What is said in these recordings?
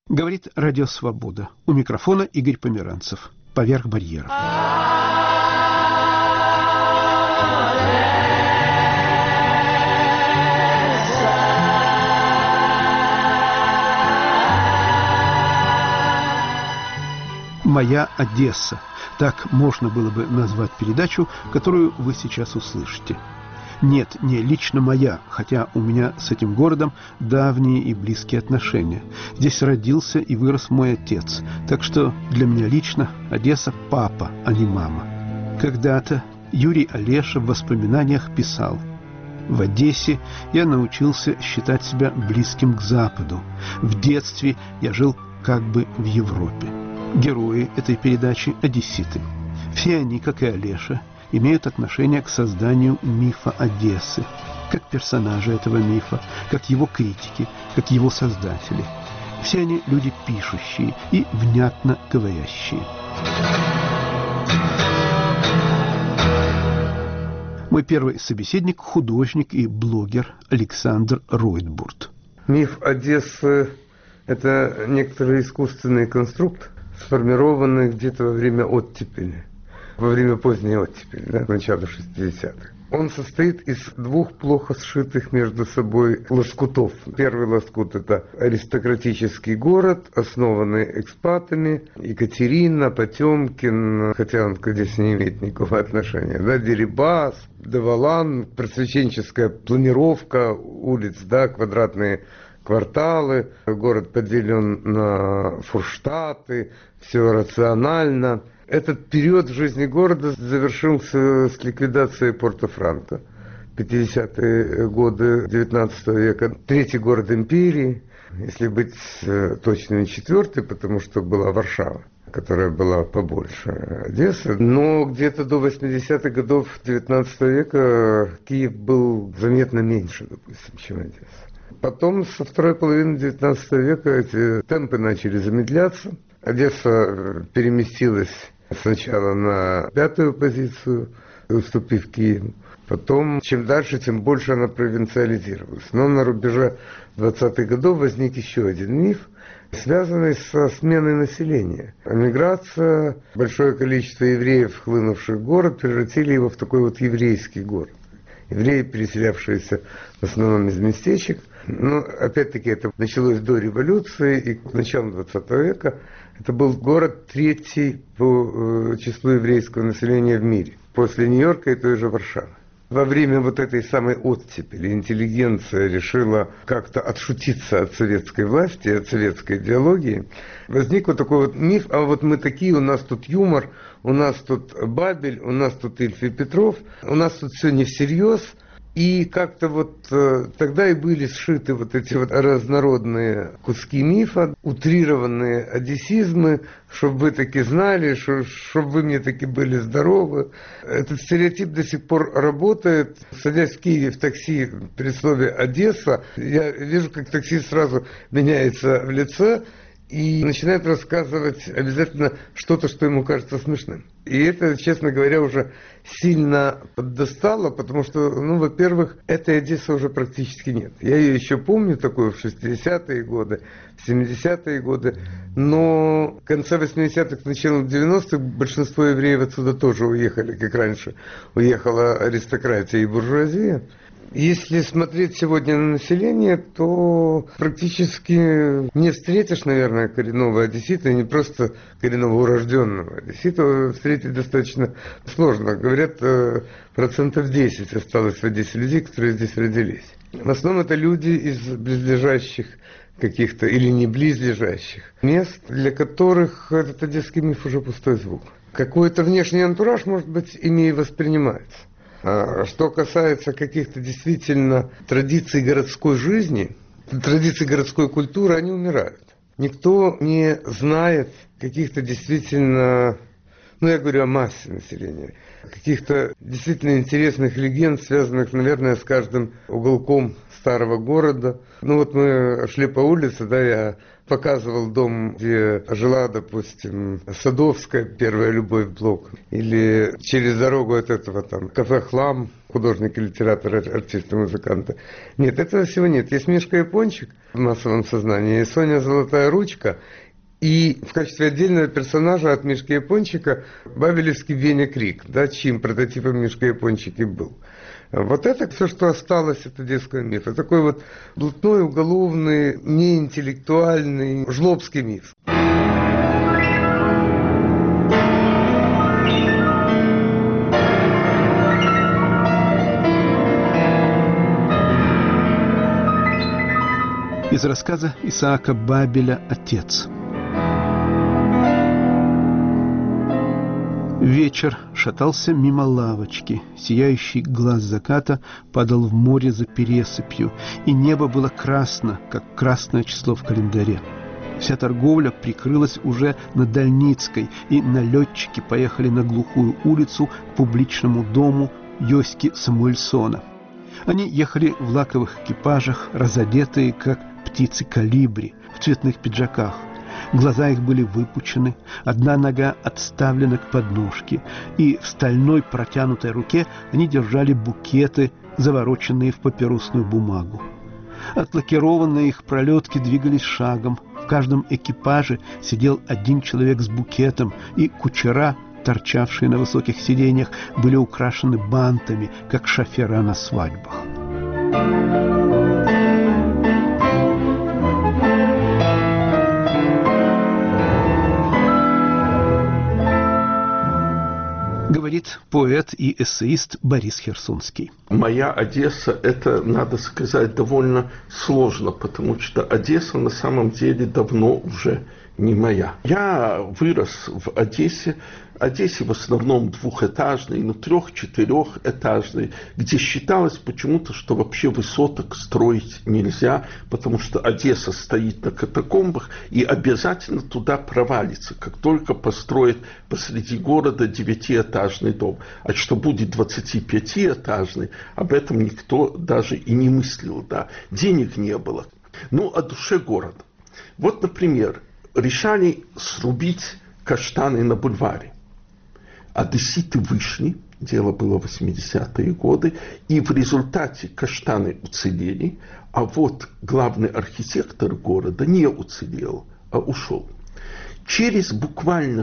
Говорит Радио Свобода. У микрофона Игорь Померанцев. Поверх барьеров. «Моя Одесса». Так можно было бы назвать передачу, которую вы сейчас услышите. Нет, не лично моя, хотя у меня с этим городом давние и близкие отношения. Здесь родился и вырос мой отец, так что для меня лично Одесса – папа, а не мама. Когда-то Юрий Олеша в воспоминаниях писал: «В Одессе я научился считать себя близким к Западу. В детстве я жил как бы в Европе». Герои этой передачи – одесситы. Все они, как и Олеша, имеют отношение к созданию мифа Одессы, как персонажи этого мифа, как его критики, как его создатели. Все они люди пишущие и внятно говорящие. Мой первый собеседник – художник и блогер Александр Ройтбурд. Миф Одессы – это некоторый искусственный конструкт, сформированный где-то во время оттепели. Во время поздней оттепели, начала 60-х. Он состоит из двух плохо сшитых между собой лоскутов. Первый лоскут – это аристократический город, основанный экспатами. Екатерина, Потемкин, хотя он к Одессе не имеет никакого отношения. Дерибас, Деволан, просвещенческая планировка улиц, квадратные кварталы. Город поделен на фурштаты, все рационально. Этот период в жизни города завершился с ликвидацией Порто-Франко. 50-е годы 19 века. Третий город империи, если быть точным, четвертый, потому что была Варшава, которая была побольше Одессы. Но где-то до 80-х годов 19 века Киев был заметно меньше, допустим, чем Одесса. Потом со второй половины 19 века эти темпы начали замедляться. Одесса переместилась сначала на 5-ю позицию, уступив Киеву. Потом, чем дальше, тем больше она провинциализировалась. Но на рубеже 20-х годов возник еще один миф, связанный со сменой населения. Эмиграция, большое количество евреев, хлынувших в город, превратили его в такой вот еврейский город. Евреи, переселявшиеся в основном из местечек. Но, опять-таки, это началось до революции, и к началу 20 века это был город третий по числу еврейского населения в мире. После Нью-Йорка и той же Варшавы. Во время вот этой самой оттепели интеллигенция решила как-то отшутиться от советской власти, от советской идеологии. Возник вот такой вот миф: а вот мы такие, у нас тут юмор, у нас тут Бабель, у нас тут Ильф и Петров, у нас тут все не всерьез. И как-то вот тогда и были сшиты вот эти вот разнородные куски мифа, утрированные одессизмы, чтобы вы таки знали, чтобы вы мне таки были здоровы. Этот стереотип до сих пор работает. Садясь в Киеве в такси при слове «Одесса», я вижу, как таксист сразу меняется в лице и начинает рассказывать обязательно что-то, что ему кажется смешным. И это, честно говоря, уже сильно поддостало, потому что, во-первых, этой Одессы уже практически нет. Я ее еще помню такую в 60-е годы, в 70-е годы, но в конце 80-х, начало 90-х большинство евреев отсюда тоже уехали, как раньше уехала аристократия и буржуазия. Если смотреть сегодня на население, то практически не встретишь, наверное, коренного одессита, не просто коренного урожденного одессита, встретить достаточно сложно. Говорят, 10% осталось в Одессе людей, которые здесь родились. В основном это люди из близлежащих каких-то или не близлежащих мест, для которых этот одесский миф уже пустой звук. Какой-то внешний антураж, может быть, ими и воспринимается. А что касается каких-то действительно традиций городской жизни, традиций городской культуры, они умирают. Никто не знает каких-то действительно, я говорю о массе населения, каких-то действительно интересных легенд, связанных, наверное, с каждым уголком старого города. Ну вот мы шли по улице, да, я показывал дом, где жила, допустим, Садовская, первая любовь блок. Или через дорогу от этого там кафе «Хлам», художники, литераторы, артисты, музыканты. Нет, этого всего нет. Есть Мишка Япончик в массовом сознании, и Соня Золотая ручка. И в качестве отдельного персонажа от Мишки Япончика бабелевский Веня Крик, да, чьим прототипом Мишка Япончик и был. Вот это все, что осталось от одесского мифа. Такой вот блатной, уголовный, неинтеллектуальный, жлобский миф. Из рассказа Исаака Бабеля «Отец». Вечер шатался мимо лавочки, сияющий глаз заката падал в море за пересыпью, и небо было красно, как красное число в календаре. Вся торговля прикрылась уже на Дальницкой, и налетчики поехали на глухую улицу к публичному дому Йоськи Самуэльсона. Они ехали в лаковых экипажах, разодетые, как птицы колибри, в цветных пиджаках. Глаза их были выпучены, одна нога отставлена к подножке, и в стальной протянутой руке они держали букеты, завороченные в папиросную бумагу. Отлакированные их пролетки двигались шагом, в каждом экипаже сидел один человек с букетом, и кучера, торчавшие на высоких сиденьях, были украшены бантами, как шофера на свадьбах. Говорит поэт и эссеист Борис Херсонский. Моя Одесса, это, надо сказать, довольно сложно, потому что Одесса на самом деле давно уже не моя. Я вырос в Одессе. Одессе в основном двухэтажной, но 3-4-этажной, где считалось почему-то, что вообще высоток строить нельзя, потому что Одесса стоит на катакомбах и обязательно туда провалится, как только построят посреди города 9-этажный дом. А что будет 25-этажный, об этом никто даже и не мыслил. Да. Денег не было. Ну, о душе города. Вот, например, решали срубить каштаны на бульваре. Одесситы вышли, дело было в 80-е годы, и в результате каштаны уцелели, а вот главный архитектор города не уцелел, а ушел. Через буквально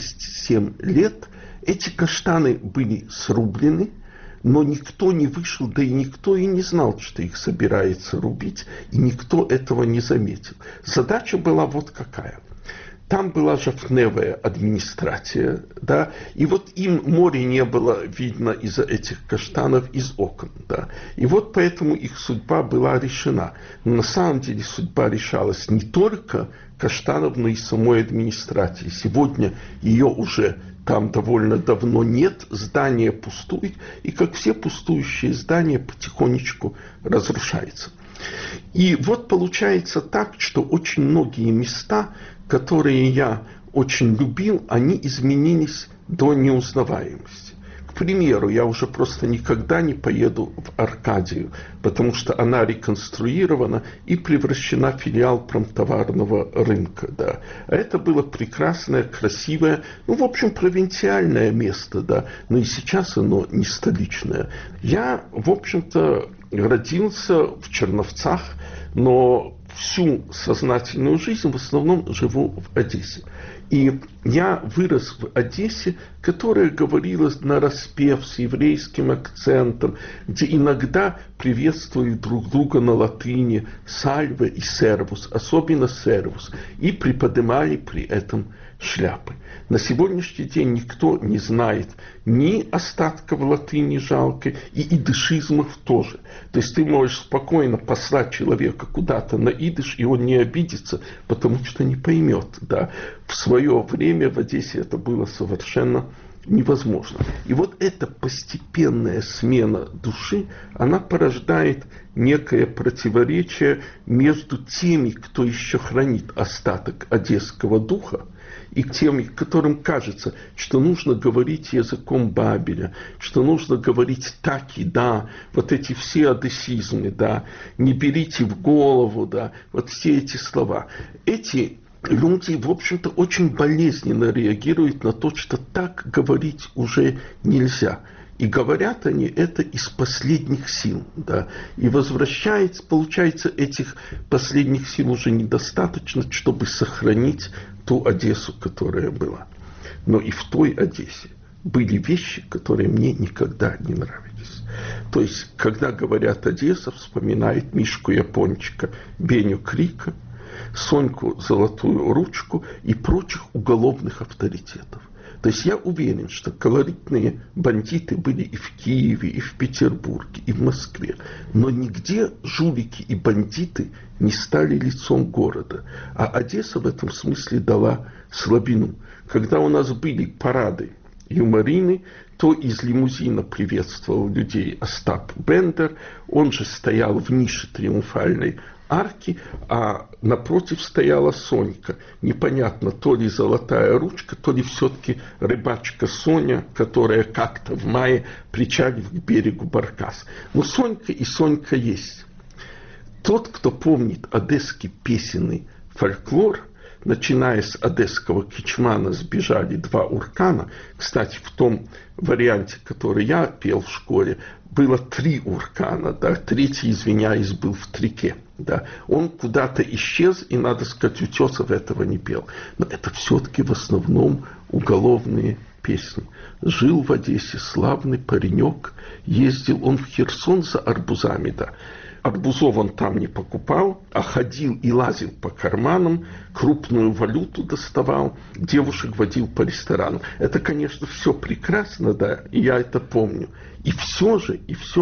6-7 лет эти каштаны были срублены, но никто не вышел, да и никто и не знал, что их собирается рубить, и никто этого не заметил. Задача была вот какая. Там была жовтневая администрация, да, и вот им море не было видно из-за этих каштанов из окон, да, и вот поэтому их судьба была решена. Но на самом деле судьба решалась не только каштанов, но и самой администрации. Сегодня ее уже там довольно давно нет, здание пустует, и как все пустующие здания потихонечку разрушается. И вот получается так, что очень многие места, которые я очень любил, они изменились до неузнаваемости. К примеру, я уже просто никогда не поеду в Аркадию, потому что она реконструирована и превращена в филиал промтоварного рынка. Да. А это было прекрасное, красивое, ну, в общем, провинциальное место, да, но и сейчас оно не столичное. Я, в общем-то, родился в Черновцах, но всю сознательную жизнь в основном живу в Одессе. И я вырос в Одессе, которая говорила нараспев с еврейским акцентом, где иногда приветствуют друг друга на латыни «сальве» и «сервус», особенно «сервус», и приподнимали при этом шляпы. На сегодняшний день никто не знает ни остатков латыни жалкой, и идышизмов тоже. То есть ты можешь спокойно послать человека куда-то на идыш, и он не обидится, потому что не поймет. Да. В свое время в Одессе это было совершенно невозможно. И вот эта постепенная смена души, она порождает некое противоречие между теми, кто еще хранит остаток одесского духа, и теми, которым кажется, что нужно говорить языком Бабеля, что нужно говорить так и да, вот эти все одессизмы, да, не берите в голову, да, вот все эти слова. Эти люди, в общем-то, очень болезненно реагируют на то, что так говорить уже нельзя. И говорят они это из последних сил. Да. И возвращается, получается, этих последних сил уже недостаточно, чтобы сохранить ту Одессу, которая была. Но и в той Одессе были вещи, которые мне никогда не нравились. То есть, когда говорят Одесса, вспоминают Мишку Япончика, Беню Крика, Соньку Золотую Ручку и прочих уголовных авторитетов. То есть я уверен, что колоритные бандиты были и в Киеве, и в Петербурге, и в Москве. Но нигде жулики и бандиты не стали лицом города. А Одесса в этом смысле дала слабину. Когда у нас были парады юморины, то из лимузина приветствовал людей Остап Бендер. Он же стоял в нише триумфальной арки, а напротив стояла Сонька. Непонятно, то ли Золотая Ручка, то ли все-таки рыбачка Соня, которая как-то в мае причалив к берегу Баркас. Но Сонька и Сонька есть. Тот, кто помнит одесский песенный фольклор, начиная с одесского кичмана «Сбежали два уркана». Кстати, в том варианте, который я пел в школе, было 3 уркана, да, третий, извиняюсь, был в Трике. Да. Он куда-то исчез, и, надо сказать, Утесов этого не пел. Но это все-таки в основном уголовные песни. Жил в Одессе славный паренек, ездил он в Херсон за арбузами, да. Арбузов он там не покупал, а ходил и лазил по карманам, крупную валюту доставал, девушек водил по ресторанам. Это, конечно, все прекрасно, да, и я это помню. И все же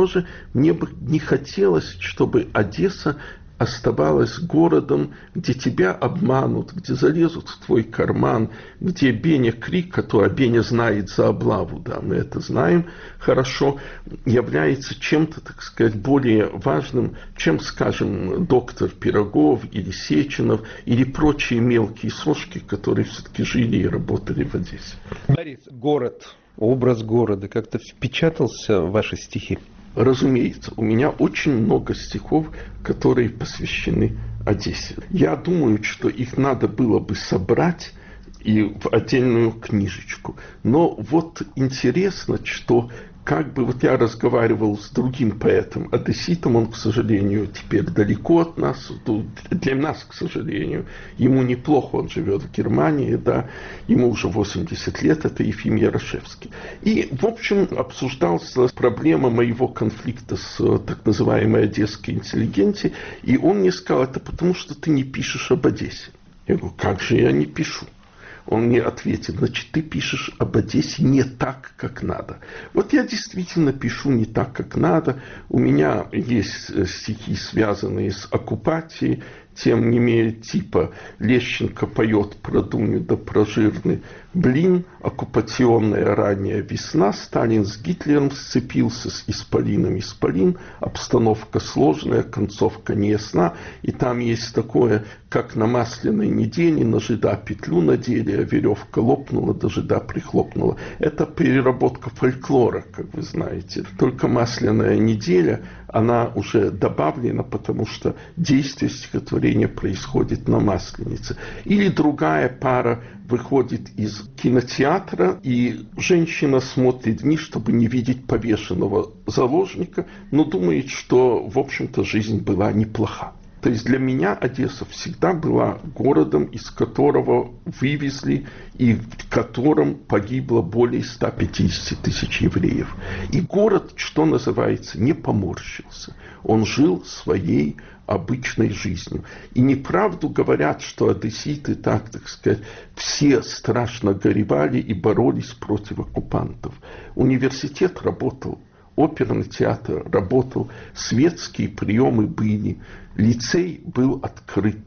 мне бы не хотелось, чтобы Одесса оставалась городом, где тебя обманут, где залезут в твой карман, где Беня Крик, а Беня знает за облаву, да, мы это знаем хорошо, является чем-то, так сказать, более важным, чем, скажем, доктор Пирогов или Сеченов или прочие мелкие сошки, которые все-таки жили и работали в Одессе. Борис, город, образ города как-то впечатался в ваши стихи? Разумеется, у меня очень много стихов, которые посвящены Одессе. Я думаю, что их надо было бы собрать и в отдельную книжечку. Но вот интересно, что как бы вот я разговаривал с другим поэтом, одесситом, он, к сожалению, теперь далеко от нас, для нас, к сожалению, ему неплохо, он живет в Германии, да, ему уже 80 лет, это Ефим Ярошевский. И, в общем, обсуждалась проблема моего конфликта с так называемой одесской интеллигенцией, и он мне сказал, это потому, что ты не пишешь об Одессе. Я говорю, как же я не пишу? Он мне ответил, значит, ты пишешь об Одессе не так, как надо. Вот я действительно пишу не так, как надо. У меня есть стихи, связанные с оккупацией, тем не менее, типа Лещенко поет про Дуню да про жирный блин, оккупационная ранняя весна, Сталин с Гитлером сцепился с исполином исполин, обстановка сложная, концовка неясна, и там есть такое, как на масляной неделе на жида петлю надели, а веревка лопнула, до жида прихлопнула. Это переработка фольклора, как вы знаете. Только масляная неделя, она уже добавлена, потому что действие стихотворения происходит на Масленице. Или другая пара выходит из кинотеатра, и женщина смотрит вниз, чтобы не видеть повешенного заложника, но думает, что, в общем-то, жизнь была неплоха. То есть для меня Одесса всегда была городом, из которого вывезли и в котором погибло более 150 тысяч евреев. И город, что называется, не поморщился. Он жил своей обычной жизнью. И неправду говорят, что одесситы так сказать, все страшно горевали и боролись против оккупантов. Университет работал, оперный театр работал, светские приемы были, лицей был открыт,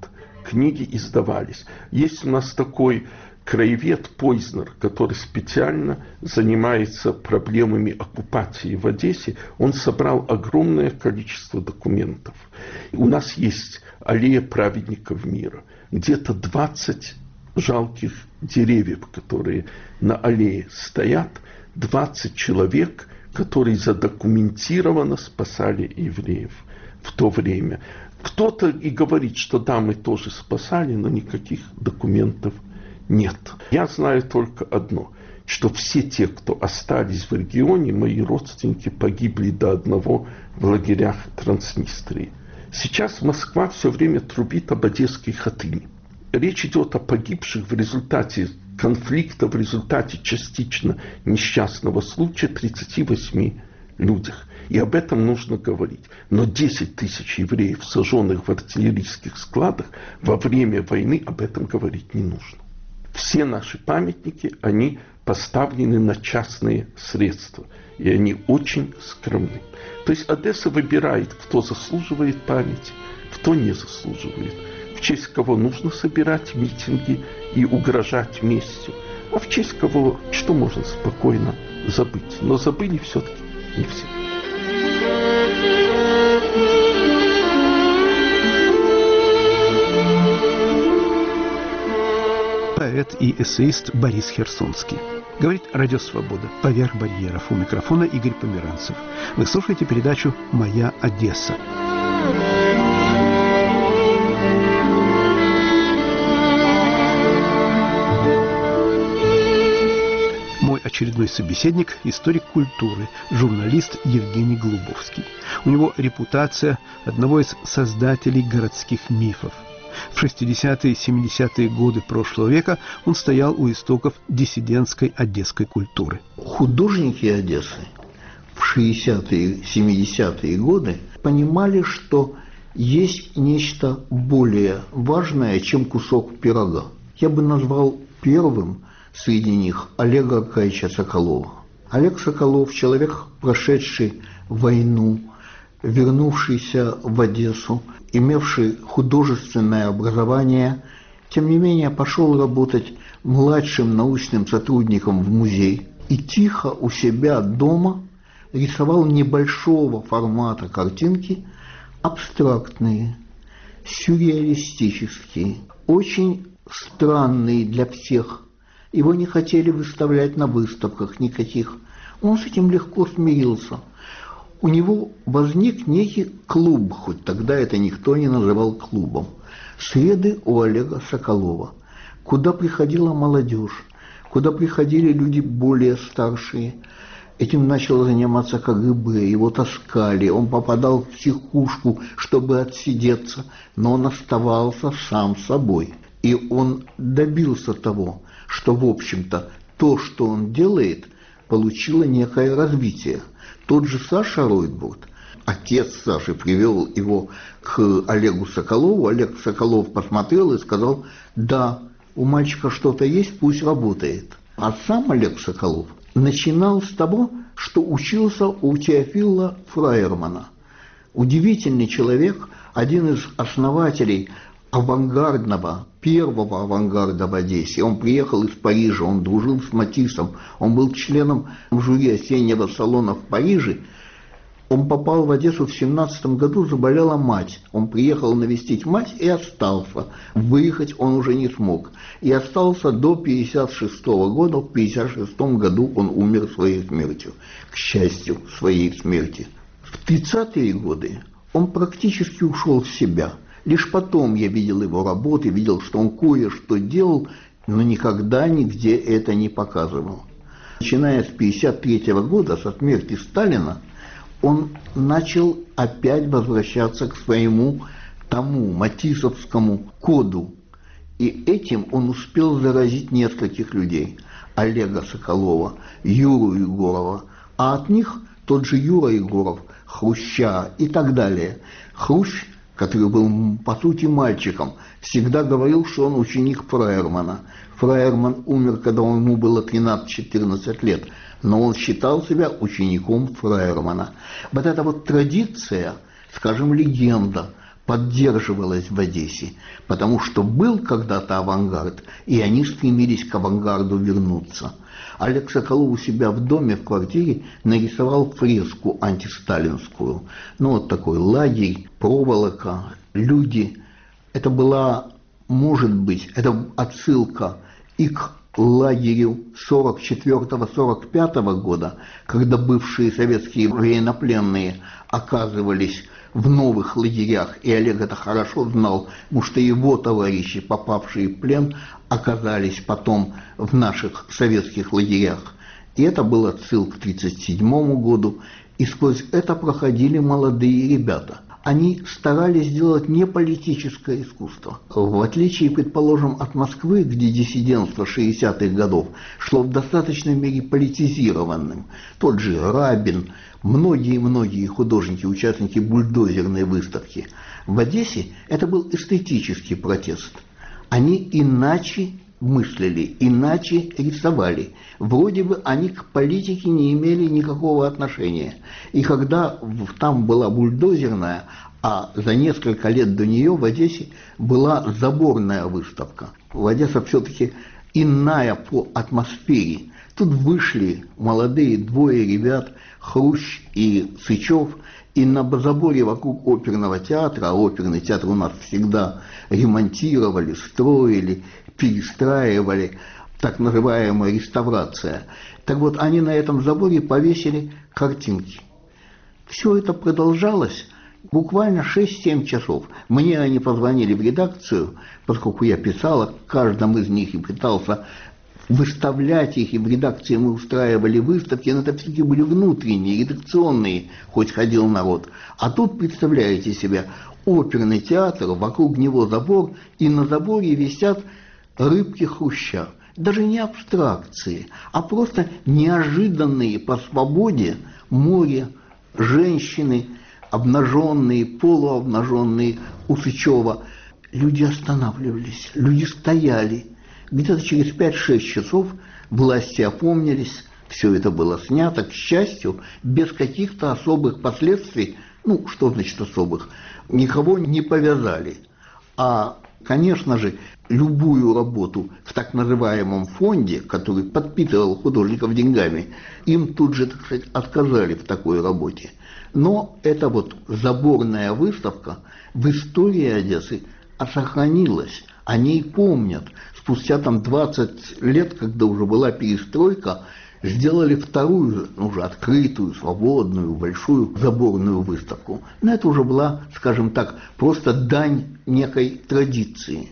книги издавались. Есть у нас такой краевед Пойзнер, который специально занимается проблемами оккупации в Одессе. Он собрал огромное количество документов. У нас есть аллея праведников мира. Где-то 20 жалких деревьев, которые на аллее стоят, 20 человек, которые задокументированно спасали евреев в то время. Кто-то и говорит, что да, мы тоже спасали, но никаких документов нет. Я знаю только одно, что все те, кто остались в регионе, мои родственники, погибли до одного в лагерях Транснистрии. Сейчас Москва все время трубит об одесской хатыне. Речь идет о погибших в результате конфликта, в результате частично несчастного случая 38 людях. И об этом нужно говорить. Но 10 тысяч евреев, сожженных в артиллерийских складах, во время войны об этом говорить не нужно. Все наши памятники, они поставлены на частные средства. И они очень скромны. То есть Одесса выбирает, кто заслуживает памяти, кто не заслуживает. В честь кого нужно собирать митинги и угрожать местью. А в честь кого, что можно спокойно забыть. Но забыли все-таки не все. Поэт и эссеист Борис Херсонский. Говорит Радио Свобода. Поверх барьеров. У микрофона Игорь Померанцев. Вы слушаете передачу «Моя Одесса». Мой очередной собеседник – историк культуры, журналист Евгений Голубовский. У него репутация одного из создателей городских мифов. В 60-е и 70-е годы прошлого века он стоял у истоков диссидентской одесской культуры. Художники Одессы в 60-е и 70-е годы понимали, что есть нечто более важное, чем кусок пирога. Я бы назвал первым среди них Олега Аркадьевича Соколова. Олег Соколов – человек, прошедший войну, вернувшийся в Одессу, имевший художественное образование, тем не менее пошел работать младшим научным сотрудником в музей и тихо у себя дома рисовал небольшого формата картинки, абстрактные, сюрреалистические, очень странные для всех. Его не хотели выставлять на выставках никаких. Он с этим легко смирился. У него возник некий клуб, хоть тогда это никто не называл клубом. Среды у Олега Соколова, куда приходила молодежь, куда приходили люди более старшие. Этим начал заниматься КГБ, его таскали, он попадал в психушку, чтобы отсидеться, но он оставался сам собой. И он добился того, что, в общем-то, то, что он делает, получило некое развитие. Тот же Саша Ройтбурд, отец Саши, привел его к Олегу Соколову. Олег Соколов посмотрел и сказал: да, у мальчика что-то есть, пусть работает. А сам Олег Соколов начинал с того, что учился у Теофила Фраермана. Удивительный человек, один из основателей авангардного, первого авангарда в Одессе. Он приехал из Парижа, он дружил с Матиссом, он был членом жюри осеннего салона в Париже. Он попал в Одессу в 17 году, заболела мать. Он приехал навестить мать и остался. Выехать он уже не смог. И остался до 1956 года. В 1956 году он умер своей смертью. К счастью, своей смерти. В 30-е годы он практически ушел в себя. Лишь потом я видел его работы, видел, что он кое-что делал, но никогда нигде это не показывал. Начиная с 1953 года, со смерти Сталина, он начал опять возвращаться к своему тому матиссовскому коду. И этим он успел заразить нескольких людей. Олега Соколова, Юру Егорова. А от них тот же Юра Егоров, Хруща и так далее. Хрущ, который был, по сути, мальчиком, всегда говорил, что он ученик Фраермана. Фраерман умер, когда ему было 13-14 лет, но он считал себя учеником Фраермана. Вот эта вот традиция, скажем, легенда поддерживалось в Одессе, потому что был когда-то авангард, и они стремились к авангарду вернуться. Олег Соколов у себя в доме, в квартире нарисовал фреску антисталинскую. Ну, вот такой лагерь, проволока, люди. Это была, может быть, это отсылка и к лагерю 44-45 года, когда бывшие советские военнопленные оказывались в новых лагерях, и Олег это хорошо знал, потому что его товарищи, попавшие в плен, оказались потом в наших советских лагерях. И это был отсыл к 1937 году, и сквозь это проходили молодые ребята. Они старались сделать не политическое искусство. В отличие, предположим, от Москвы, где диссидентство 60-х годов шло в достаточной мере политизированным. Тот же Рабин, многие художники, участники бульдозерной выставки. В Одессе это был эстетический протест. Они иначе мыслили, иначе рисовали. Вроде бы они к политике не имели никакого отношения. И когда там была бульдозерная, а за несколько лет до нее в Одессе была заборная выставка. В Одессе все-таки иная по атмосфере. Тут вышли молодые двое ребят, Хрущ и Сычев, и на заборе вокруг оперного театра, а оперный театр у нас всегда ремонтировали, строили, перестраивали, так называемая реставрация. Так вот, они на этом заборе повесили картинки. Все это продолжалось буквально 6-7 часов. Мне они позвонили в редакцию, поскольку я писал о каждом из них и пытался выставлять их, и в редакции мы устраивали выставки, но это все-таки были внутренние, редакционные, хоть ходил народ. А тут, представляете себе, оперный театр, вокруг него забор, и на заборе висят рыбки Хруща. Даже не абстракции, а просто неожиданные по свободе море, женщины, обнаженные, полуобнаженные у Сычева. Люди останавливались, люди стояли. Где-то через 5-6 часов власти опомнились, все это было снято, к счастью, без каких-то особых последствий. Ну, что значит особых? Никого не повязали. А, конечно же, любую работу в так называемом фонде, который подпитывал художников деньгами, им тут же, так сказать, отказали в такой работе. Но эта вот заборная выставка в истории Одессы сохранилась. О ней помнят. Спустя там 20 лет, когда уже была перестройка, сделали вторую, уже открытую, свободную, большую заборную выставку. Но это уже была, скажем так, просто дань некой традиции.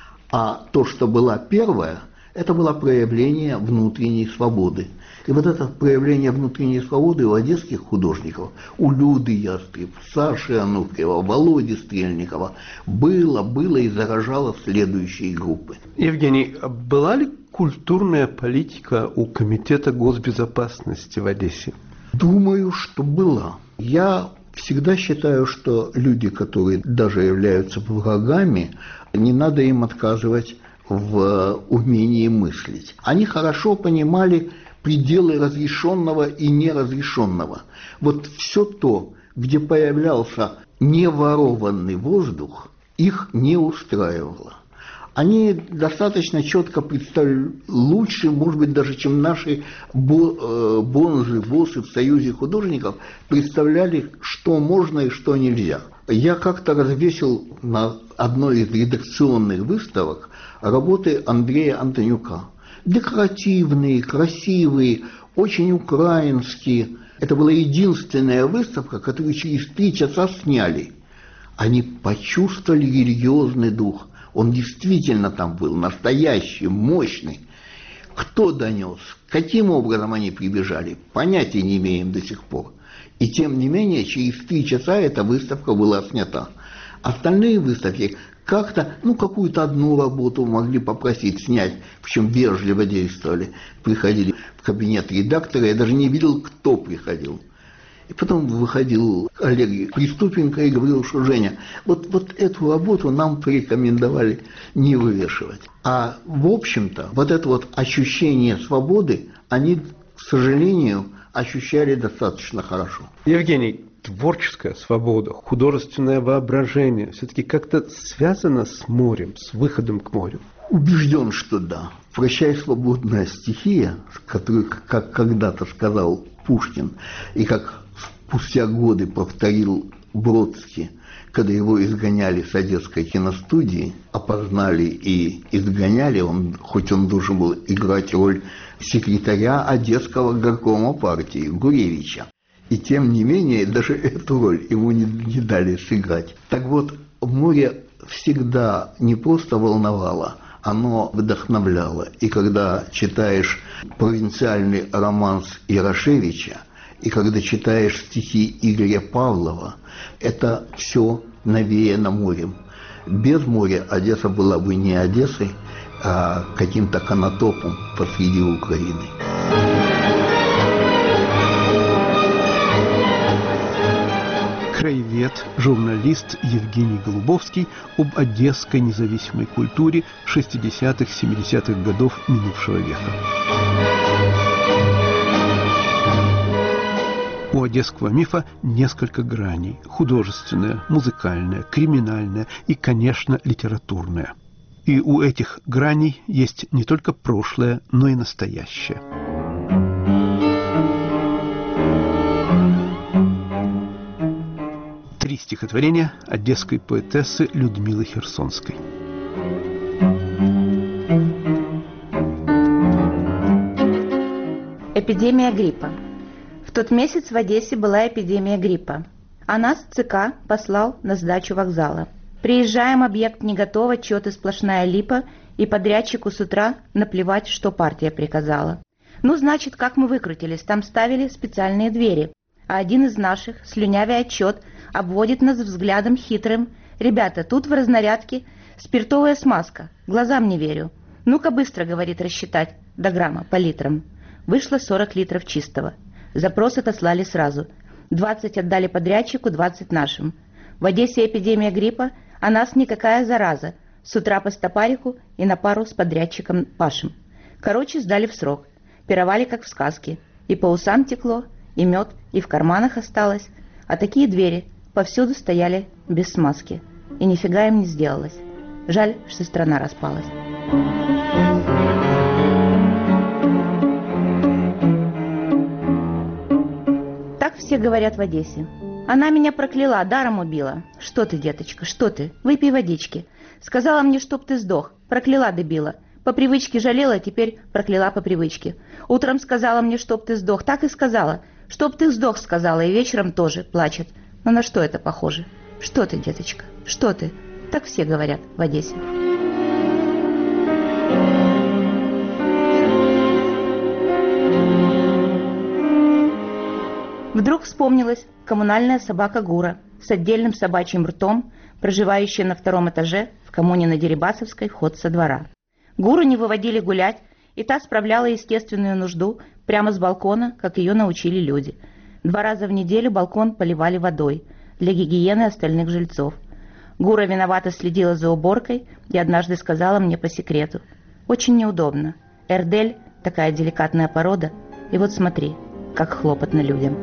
А то, что была первая, это было проявление внутренней свободы. И вот это проявление внутренней свободы у одесских художников, у Люды Ястреб, Саши Ануфриева, Володи Стрельникова было и заражало следующие группы. Евгений, была ли культурная политика у Комитета госбезопасности в Одессе? Думаю, что была. Я всегда считаю, что люди, которые даже являются врагами, не надо им отказывать в умении мыслить. Они хорошо понимали пределы разрешенного и неразрешенного. Вот все то, где появлялся неворованный воздух, их не устраивало. Они достаточно четко представили, лучше, может быть, даже чем наши бонзы, боссы в Союзе художников, представляли, что можно и что нельзя. Я как-то развесил на одной из редакционных выставок работы Андрея Антонюка. Декоративные, красивые, очень украинские. Это была единственная выставка, которую через 3 часа сняли. Они почувствовали религиозный дух. Он действительно там был, настоящий, мощный. Кто донес, каким образом они прибежали, понятия не имеем до сих пор. И тем не менее, через 3 часа эта выставка была снята. Остальные выставки как-то, какую-то одну работу могли попросить снять, причем вежливо действовали. Приходили в кабинет редактора, я даже не видел, кто приходил. И потом выходил Олег Приступенко и говорил, что Женя, вот эту работу нам порекомендовали не вывешивать. А в общем-то, вот это вот ощущение свободы, они, к сожалению, ощущали достаточно хорошо. Евгений, творческая свобода, художественное воображение все-таки как-то связано с морем, с выходом к морю? Убежден, что да. «Прощай, свободная стихия», которую, как когда-то сказал Пушкин, и как спустя годы повторил Бродский, когда его изгоняли с Одесской киностудии, опознали и изгоняли, хоть он должен был играть роль секретаря Одесского горкома партии Гуревича. И тем не менее, даже эту роль ему не дали сыграть. Так вот, море всегда не просто волновало, оно вдохновляло. И когда читаешь провинциальный романс Ярошевича, и когда читаешь стихи Игоря Павлова, это все навеяно морем. Без моря Одесса была бы не Одессой, а каким-то канатопом посреди Украины. Краевед, журналист Евгений Голубовский об одесской независимой культуре 60-70-х годов минувшего века. У одесского мифа несколько граней – художественная, музыкальная, криминальная и, конечно, литературная. И у этих граней есть не только прошлое, но и настоящее. Три стихотворения одесской поэтессы Людмилы Херсонской. Эпидемия гриппа. В тот месяц в Одессе была эпидемия гриппа, а нас ЦК послал на сдачу вокзала. Приезжаем, объект не готов, отчеты сплошная липа, и подрядчику с утра наплевать, что партия приказала. Ну, значит, как мы выкрутились, там ставили специальные двери, а один из наших, слюнявя отчет, обводит нас взглядом хитрым. «Ребята, тут в разнарядке спиртовая смазка, глазам не верю. Ну-ка быстро, — говорит, — рассчитать до грамма по литрам». Вышло 40 литров чистого. Запрос отослали сразу. 20 отдали подрядчику, 20 нашим. В Одессе эпидемия гриппа, а нас никакая зараза. С утра по стопарику и на пару с подрядчиком Пашем. Короче, сдали в срок. Пировали, как в сказке. И по усам текло, и мед, и в карманах осталось. А такие двери повсюду стояли без смазки. И нифига им не сделалось. Жаль, что страна распалась. Так все говорят в Одессе. Она меня прокляла, даром убила. Что ты, деточка, что ты? Выпей водички. Сказала мне, чтоб ты сдох. Прокляла, дебила. По привычке жалела, теперь прокляла по привычке. Утром сказала мне, чтоб ты сдох. Так и сказала. Чтоб ты сдох, сказала, и вечером тоже плачет. Но на что это похоже? Что ты, деточка, что ты? Так все говорят в Одессе. Вдруг вспомнилась коммунальная собака Гура с отдельным собачьим ртом, проживающая на 2-м этаже в коммуне на Дерибасовской, вход со двора. Гуру не выводили гулять, и та справляла естественную нужду прямо с балкона, как ее научили люди. 2 раза в неделю балкон поливали водой для гигиены остальных жильцов. Гура виновато следила за уборкой и однажды сказала мне по секрету: «Очень неудобно. Эрдель – такая деликатная порода, и вот смотри, как хлопотно людям».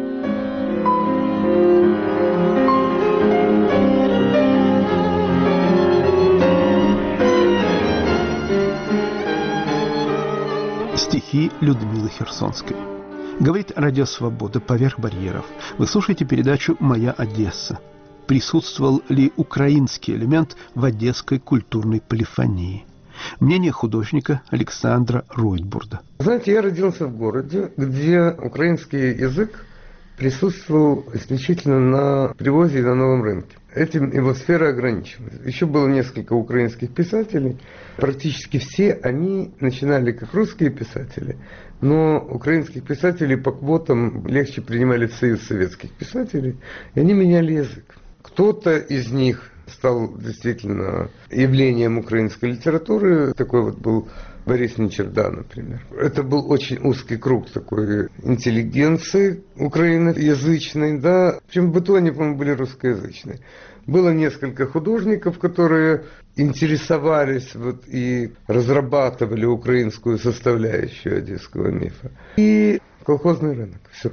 Стихи Людмилы Херсонской. Говорит Радио Свобода «Поверх барьеров». Вы слушаете передачу «Моя Одесса». Присутствовал ли украинский элемент в одесской культурной полифонии? Мнение художника Александра Ройтбурда. Знаете, я родился в городе, где украинский язык присутствовал исключительно на привозе и на новом рынке. Этим его сфера ограничилась. Еще было несколько украинских писателей. Практически все они начинали как русские писатели, но украинских писателей по квотам легче принимали в Союз советских писателей, и они меняли язык. Кто-то из них стал действительно явлением украинской литературы. Такой вот был Борис Нечерда, например. Это был очень узкий круг такой интеллигенции украиноязычной, да. Причем в быту они, по-моему, были русскоязычные. Было несколько художников, которые интересовались вот и разрабатывали украинскую составляющую одесского мифа. И колхозный рынок. Все.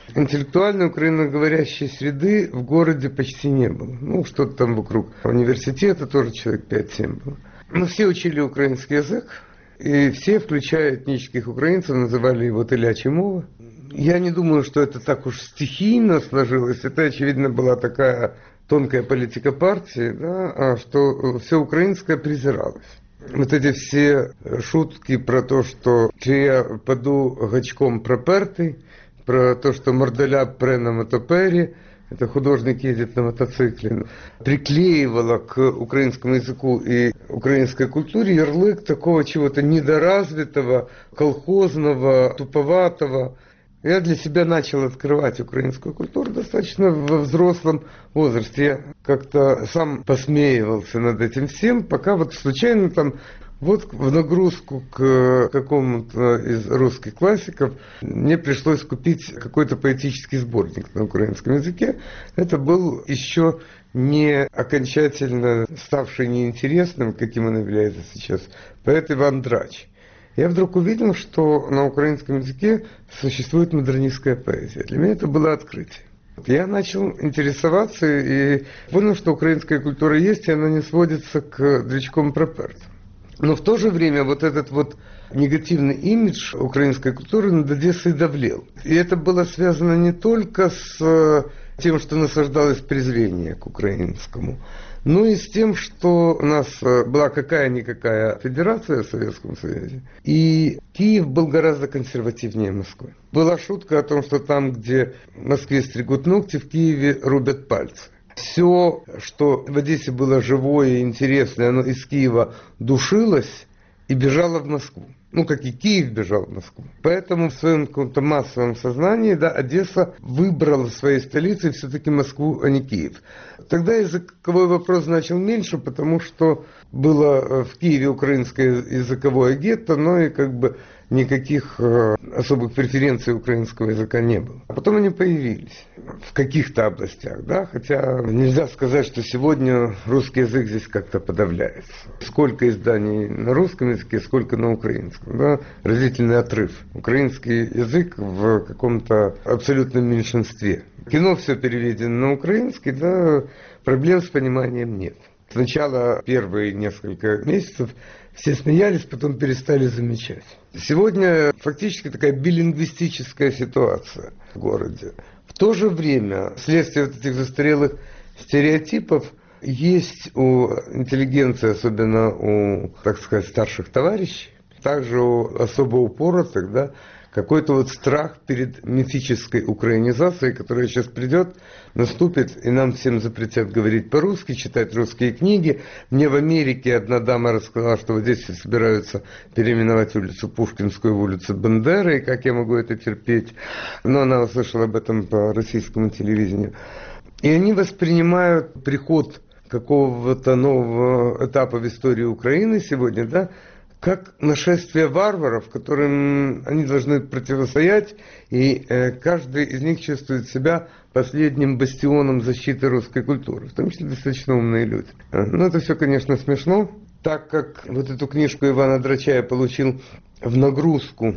Интеллектуальной украиноговорящей среды в городе почти не было. Ну, что-то там вокруг университета тоже человек 5-7 было. Но все учили украинский язык, и все, включая этнических украинцев, называли его телячья мова. Я не думаю, что это так уж стихийно сложилось. Это, очевидно, была такая тонкая политика партии, да, что все украинское презиралось. Вот эти все шутки про то, что я паду гачком пропертый, про то, что мордаля пре на мотопері, это художник ездит на мотоцикле, приклеивала к украинскому языку и украинской культуре ярлык такого чего-то недоразвитого, колхозного, туповатого. Я для себя начал открывать украинскую культуру достаточно во взрослом возрасте. Я как-то сам посмеивался над этим всем, пока вот случайно там вот в нагрузку к какому-то из русских классиков мне пришлось купить какой-то поэтический сборник на украинском языке. Это был еще не окончательно ставший неинтересным, каким он является сейчас, поэт Иван Драч. Я вдруг увидел, что на украинском языке существует модернистская поэзия. Для меня это было открытие. Я начал интересоваться и понял, что украинская культура есть, и она не сводится к дрючком проперту. Но в то же время вот этот вот негативный имидж украинской культуры над Одессой давлел. И это было связано не только с тем, что насаждалось презрение к украинскому, но и с тем, что у нас была какая-никакая федерация в Советском Союзе, и Киев был гораздо консервативнее Москвы. Была шутка о том, что там, где в Москве стригут ногти, в Киеве рубят пальцы. Все, что в Одессе было живое и интересное, оно из Киева душилось и бежало в Москву. Ну, как и Киев бежал в Москву. Поэтому в своем каком-то массовом сознании, да, Одесса выбрала своей столицей все-таки Москву, а не Киев. Тогда языковой вопрос начал меньше, потому что было в Киеве украинское языковое гетто, но и как бы никаких особых преференций украинского языка не было. А потом они появились в каких-то областях, да, хотя нельзя сказать, что сегодня русский язык здесь как-то подавляется. Сколько изданий на русском языке, сколько на украинском, да, разительный отрыв. Украинский язык в каком-то абсолютном меньшинстве. Кино все переведено на украинский, да, проблем с пониманием нет. Сначала первые несколько месяцев все смеялись, потом перестали замечать. Сегодня фактически такая билингвистическая ситуация в городе. В то же время, вследствие вот этих застарелых стереотипов, есть у интеллигенции, особенно у, так сказать, старших товарищей, также у особо упоротых, да, какой-то вот страх перед мифической украинизацией, которая сейчас придет, наступит, и нам всем запретят говорить по-русски, читать русские книги. Мне в Америке одна дама рассказала, что вот здесь собираются переименовать улицу Пушкинскую в улицу Бандеры, и как я могу это терпеть. Но она услышала об этом по российскому телевидению. И они воспринимают приход какого-то нового этапа в истории Украины сегодня, да, как нашествие варваров, которым они должны противостоять, и каждый из них чувствует себя последним бастионом защиты русской культуры, в том числе достаточно умные люди. Но это все, конечно, смешно, так как вот эту книжку Ивана Драча я получил в нагрузку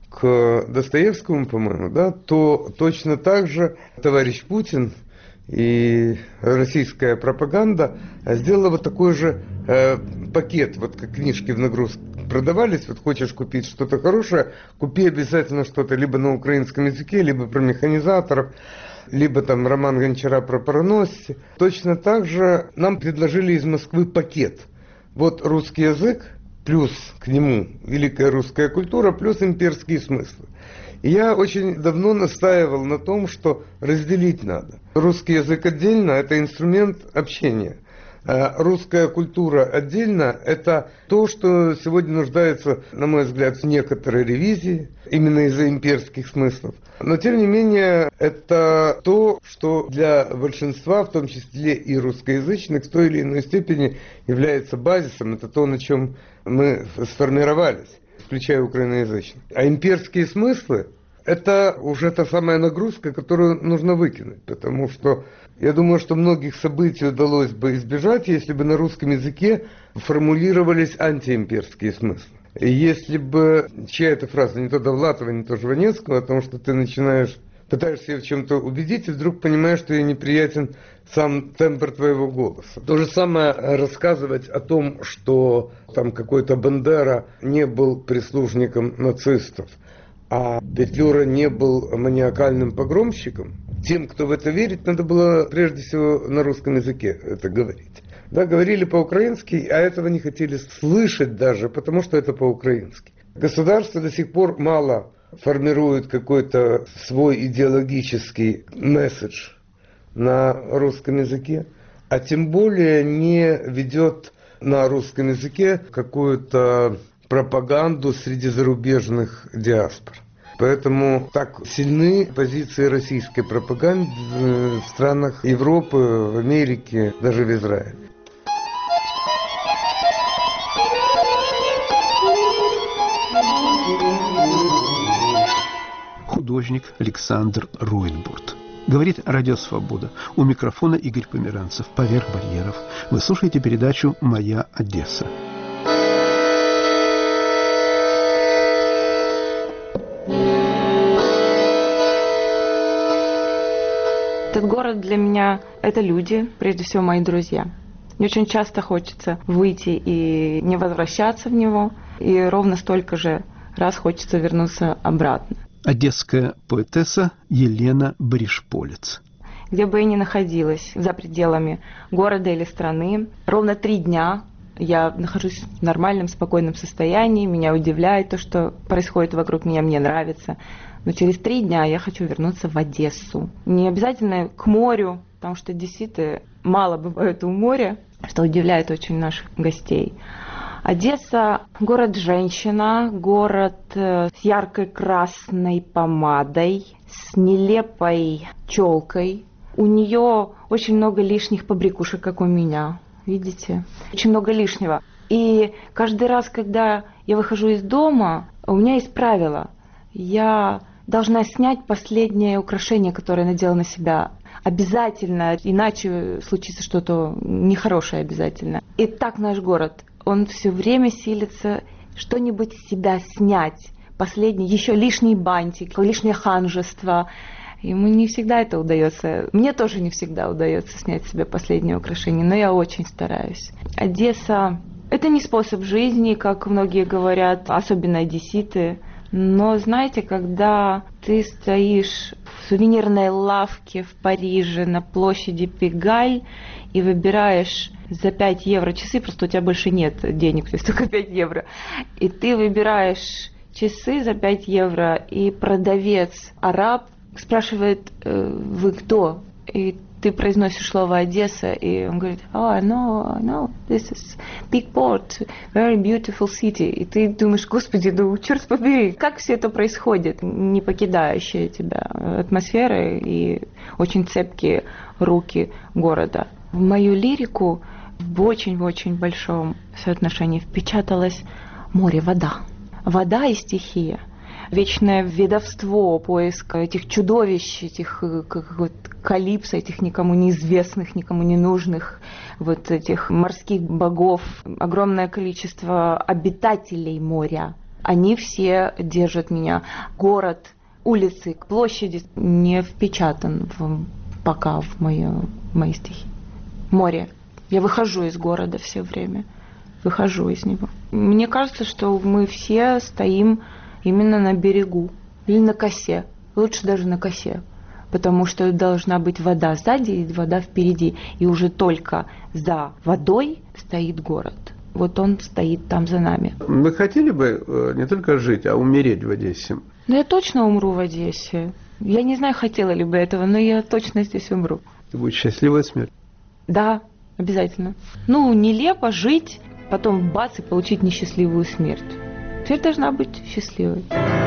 к Достоевскому, по-моему, да, то точно так же товарищ Путин и российская пропаганда сделала вот такой же пакет, вот как книжки в нагрузку продавались, вот хочешь купить что-то хорошее, купи обязательно что-то либо на украинском языке, либо про механизаторов, либо там роман Гончара про пароносцы. Точно так же нам предложили из Москвы пакет. Вот русский язык, плюс к нему великая русская культура, плюс имперские смыслы. И я очень давно настаивал на том, что разделить надо. Русский язык отдельно – это инструмент общения. А русская культура отдельно – это то, что сегодня нуждается, на мой взгляд, в некоторой ревизии, именно из-за имперских смыслов. Но, тем не менее, это то, что для большинства, в том числе и русскоязычных, в той или иной степени является базисом. Это то, на чем мы сформировались, включая украиноязычных. А имперские смыслы – это уже та самая нагрузка, которую нужно выкинуть, потому что я думаю, что многих событий удалось бы избежать, если бы на русском языке формулировались антиимперские смыслы. И если бы чья-то фраза, не то Довлатова, не то Жванецкого, о том, что ты начинаешь пытаешься ее в чем-то убедить, и вдруг понимаешь, что ей неприятен сам тембр твоего голоса. То же самое рассказывать о том, что там какой-то Бандера не был прислужником нацистов, а Петлюра не был маниакальным погромщиком. Тем, кто в это верит, надо было прежде всего на русском языке это говорить. Да, говорили по-украински, а этого не хотели слышать даже, потому что это по-украински. Государство до сих пор мало формирует какой-то свой идеологический месседж на русском языке, а тем более не ведет на русском языке какую-то пропаганду среди зарубежных диаспор. Поэтому так сильны позиции российской пропаганды в странах Европы, в Америке, даже в Израиле. Художник Александр Ройнбурт. Говорит Радио Свобода. У микрофона Игорь Померанцев. Поверх барьеров. Вы слушаете передачу «Моя Одесса». Этот город для меня – это люди, прежде всего мои друзья. Мне очень часто хочется выйти и не возвращаться в него, и ровно столько же раз хочется вернуться обратно. Одесская поэтесса Елена Баришполец. Где бы я ни находилась, за пределами города или страны, ровно 3 дня я нахожусь в нормальном, спокойном состоянии, меня удивляет то, что происходит вокруг меня, мне нравится. Но через 3 дня я хочу вернуться в Одессу. Не обязательно к морю, потому что одесситы мало бывают у моря, что удивляет очень наших гостей. Одесса – город-женщина, город с яркой красной помадой, с нелепой челкой. У нее очень много лишних побрякушек, как у меня. Видите? Очень много лишнего. И каждый раз, когда я выхожу из дома, у меня есть правило. Я должна снять последнее украшение, которое надела на себя. Обязательно, иначе случится что-то нехорошее обязательно. И так наш город. Он все время силится что-нибудь с себя снять. Последний, еще лишний бантик, лишнее ханжество. Ему не всегда это удается. Мне тоже не всегда удается снять с себя последнее украшение, но я очень стараюсь. Одесса – это не способ жизни, как многие говорят, особенно одесситы. Но знаете, когда ты стоишь в сувенирной лавке в Париже на площади Пегаль и выбираешь за 5 евро часы, просто у тебя больше нет денег, то есть только 5 евро, и ты выбираешь часы за 5 евро, и продавец, араб, спрашивает, вы кто? И ты произносишь слово Одесса, и он говорит, I know, this is big port, very beautiful city. И ты думаешь, господи, ну черт побери, как все это происходит, не покидающая тебя атмосфера и очень цепкие руки города. В мою лирику в очень-очень большом соотношении впечаталось море, вода. Вода и стихия. Вечное ведовство, поиск этих чудовищ, этих калипсо, этих никому неизвестных, никому не нужных, вот этих морских богов, огромное количество обитателей моря. Они все держат меня. Город, улицы, площади не впечатан пока в мои стихи. Море. Я выхожу из города все время. Выхожу из него. Мне кажется, что мы все стоим именно на берегу или на косе. Лучше даже на косе. Потому что должна быть вода сзади и вода впереди. И уже только за водой стоит город. Вот он стоит там за нами. Вы хотели бы не только жить, а умереть в Одессе? Ну, я точно умру в Одессе. Я не знаю, хотела ли бы этого, но я точно здесь умру. Это будет счастливая смерть? Да, обязательно. Ну, нелепо жить, потом бац и получить несчастливую смерть. Теперь должна быть счастливой.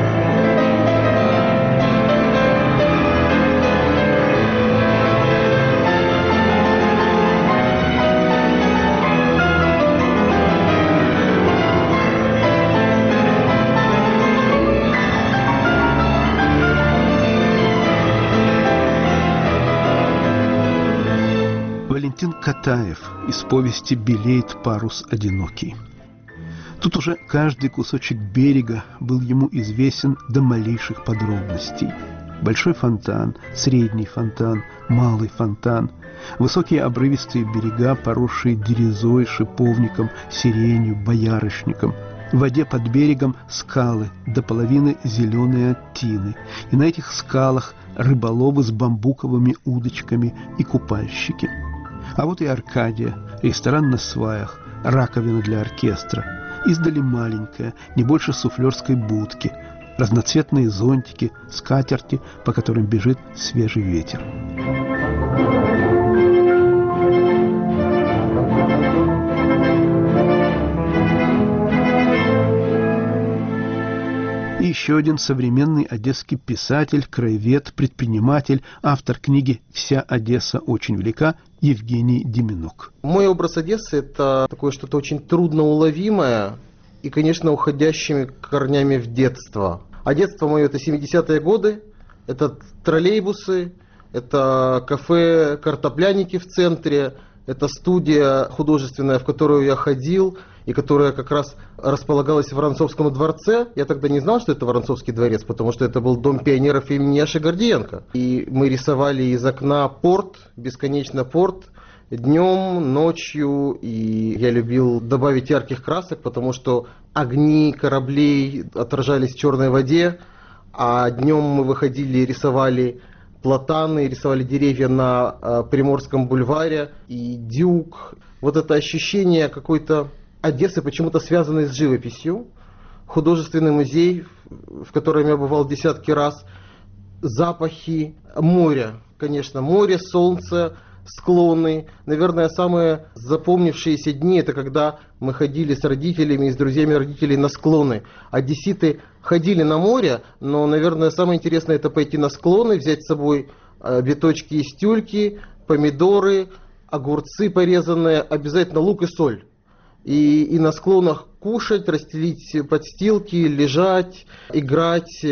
Валентин Катаев из повести «Белеет парус одинокий». Тут уже каждый кусочек берега был ему известен до малейших подробностей. Большой фонтан, средний фонтан, малый фонтан, высокие обрывистые берега, поросшие дерезой, шиповником, сиренью, боярышником. В воде под берегом скалы, до половины зеленые от тины. И на этих скалах рыболовы с бамбуковыми удочками и купальщики. А вот и Аркадия, ресторан на сваях, раковина для оркестра. Издали маленькая, не больше суфлерской будки. Разноцветные зонтики, скатерти, по которым бежит свежий ветер. И еще один современный одесский писатель, краевед, предприниматель, автор книги «Вся Одесса очень велика» Евгений Деменок. Мой образ Одессы – это такое что-то очень трудноуловимое и, конечно, уходящими корнями в детство. А детство мое – это 70-е годы, это троллейбусы, это кафе «Картопляники» в центре, это студия художественная, в которую я ходил, и которая как раз располагалась в Воронцовском дворце. Я тогда не знал, что это Воронцовский дворец, потому что это был дом пионеров имени Яши Гордиенко. И мы рисовали из окна порт, бесконечно порт, днем, ночью. И я любил добавить ярких красок, потому что огни кораблей отражались в черной воде, а днем мы выходили и рисовали платаны, рисовали деревья на Приморском бульваре, и дюк. Вот это ощущение какой-то Одессы, почему-то связанной с живописью. Художественный музей, в котором я бывал десятки раз. Запахи моря, конечно, море, солнце, склоны. Наверное, самые запомнившиеся дни, это когда мы ходили с родителями и с друзьями родителей на склоны. Одесситы ходили на море, но, наверное, самое интересное это пойти на склоны, взять с собой биточки из тюльки, помидоры, огурцы порезанные, обязательно лук и соль. И на склонах кушать, расстелить подстилки, лежать, играть,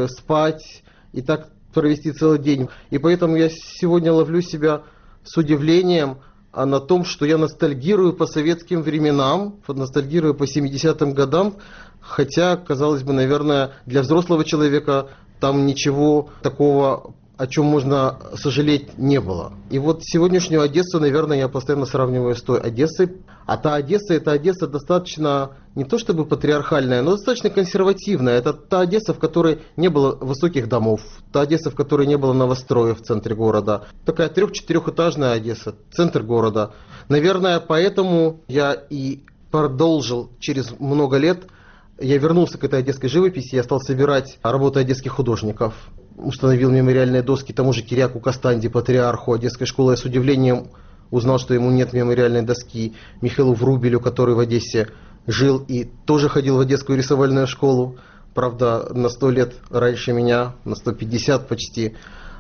спать и так провести целый день. И поэтому я сегодня ловлю себя с удивлением на том, что я ностальгирую по советским временам, ностальгирую по 70-м годам, хотя, казалось бы, наверное, для взрослого человека там ничего такого, о чем можно сожалеть, не было. И вот сегодняшнюю Одессу, наверное, я постоянно сравниваю с той Одессой. А та Одесса, это Одесса достаточно, не то чтобы патриархальная, но достаточно консервативная. Это та Одесса, в которой не было высоких домов, та Одесса, в которой не было новостроев в центре города. Такая 3-4-этажная Одесса, центр города. Наверное, поэтому я и продолжил через много лет. Я вернулся к этой одесской живописи, я стал собирать работы одесских художников. Установил мемориальные доски тому же Киряку Костанди, патриарху Одесской школы. Я с удивлением узнал, что ему нет мемориальной доски. Михаилу Врубелю, который в Одессе жил и тоже ходил в Одесскую рисовальную школу. Правда, на 100 лет раньше меня, на 150 почти.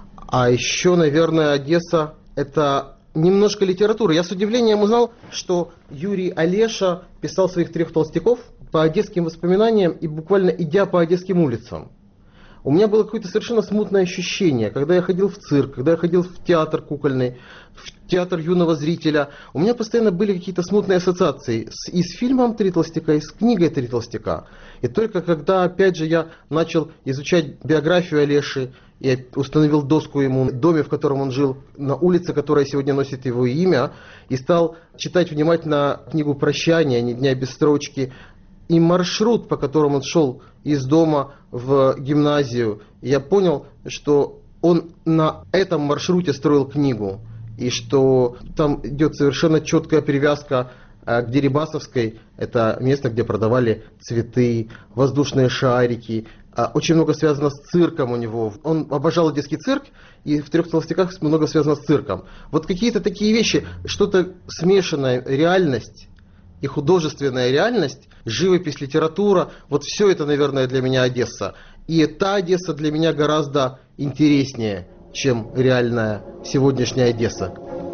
А еще, наверное, Одесса – это немножко литература. Я с удивлением узнал, что Юрий Олеша писал своих 3 толстяков по одесским воспоминаниям и буквально идя по одесским улицам. У меня было какое-то совершенно смутное ощущение, когда я ходил в цирк, когда я ходил в театр кукольный, в театр юного зрителя. У меня постоянно были какие-то смутные ассоциации и с фильмом «Три толстяка», и с книгой «Три толстяка». И только когда, опять же, я начал изучать биографию Олеши, я установил доску ему в доме, в котором он жил, на улице, которая сегодня носит его имя, и стал читать внимательно книгу «Прощание», «Ни дня без строчки», и маршрут, по которому он шел из дома в гимназию. Я понял, что он на этом маршруте строил книгу, и что там идет совершенно четкая привязка к Дерибасовской. Это место, где продавали цветы, воздушные шарики. Очень много связано с цирком у него. Он обожал одесский цирк, и в «Трех толстяках» много связано с цирком. Вот какие-то такие вещи, что-то смешанная реальность и художественная реальность, живопись, литература, вот все это, наверное, для меня Одесса. И та Одесса для меня гораздо интереснее, чем реальная сегодняшняя Одесса.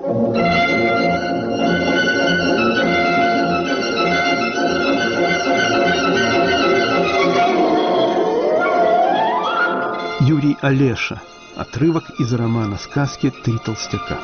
Юрий Олеша. Отрывок из романа сказки «Три толстяка».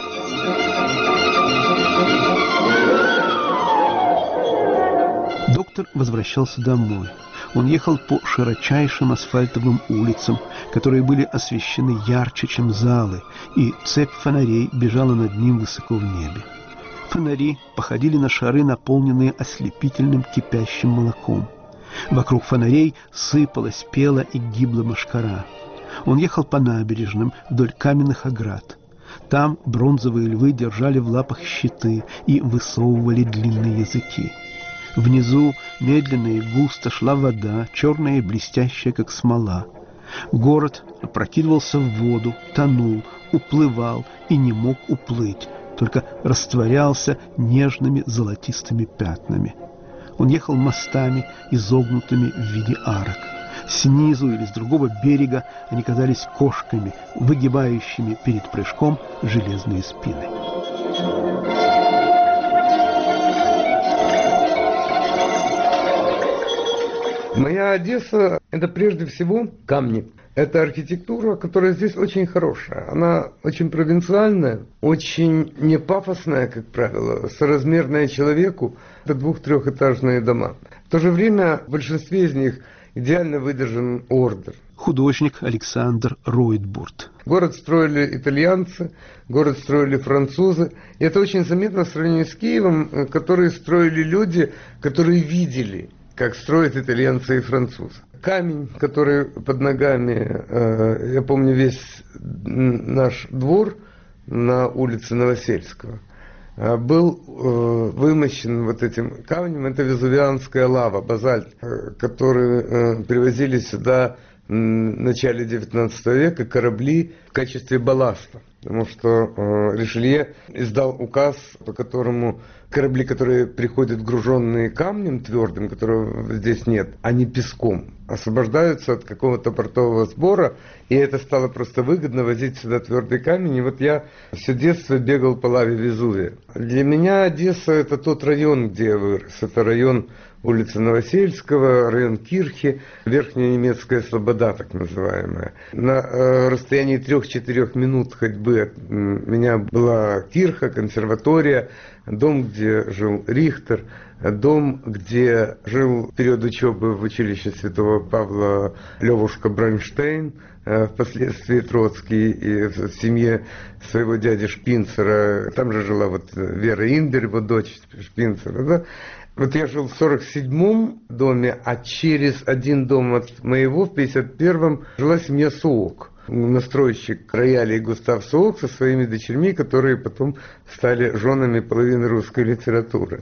Доктор возвращался домой. Он ехал по широчайшим асфальтовым улицам, которые были освещены ярче, чем залы, и цепь фонарей бежала над ним высоко в небе. Фонари походили на шары, наполненные ослепительным кипящим молоком. Вокруг фонарей сыпалась, пела и гибла мошкара. Он ехал по набережным вдоль каменных оград. Там бронзовые львы держали в лапах щиты и высовывали длинные языки. Внизу медленно и густо шла вода, черная и блестящая, как смола. Город опрокидывался в воду, тонул, уплывал и не мог уплыть, только растворялся нежными золотистыми пятнами. Он ехал мостами, изогнутыми в виде арок. Снизу или с другого берега они казались кошками, выгибающими перед прыжком железные спины. Моя Одесса – это прежде всего камни. Это архитектура, которая здесь очень хорошая. Она очень провинциальная, очень не пафосная, как правило, соразмерная человеку. Это 2-3-этажные дома. В то же время в большинстве из них идеально выдержан ордер. Художник Александр Ройтбурд. Город строили итальянцы, город строили французы. И это очень заметно в сравнении с Киевом, который строили люди, которые видели, как строят итальянцы и французы. Камень, который под ногами, я помню весь наш двор на улице Новосельского, был вымощен вот этим камнем. Это везувианская лава, базальт, который привозили сюда в начале XIX века корабли в качестве балласта. Потому что Ришелье издал указ, по которому корабли, которые приходят груженные камнем твердым, которого здесь нет, а не песком, освобождаются от какого-то портового сбора, и это стало просто выгодно возить сюда твердый камень. И вот я все детство бегал по лаве Везувия. Для меня Одесса – это тот район, где я вырос. Это район улицы Новосельского, район Кирхи, Верхняя Немецкая Слобода, так называемая. На расстоянии 3-4 минут ходьбы от меня была Кирха, консерватория, дом, где жил Рихтер, дом, где жил в период учебы в училище Святого Павла Левушка Бронштейн, впоследствии Троцкий, и в семье своего дяди Шпинцера. Там же жила вот Вера Индер, его дочь Шпинцера, да? Вот я жил в 47-м доме, а через один дом от моего, в 51-м, жила семья Суок. Настройщик роялей Густав Суок со своими дочерьми, которые потом стали женами половины русской литературы.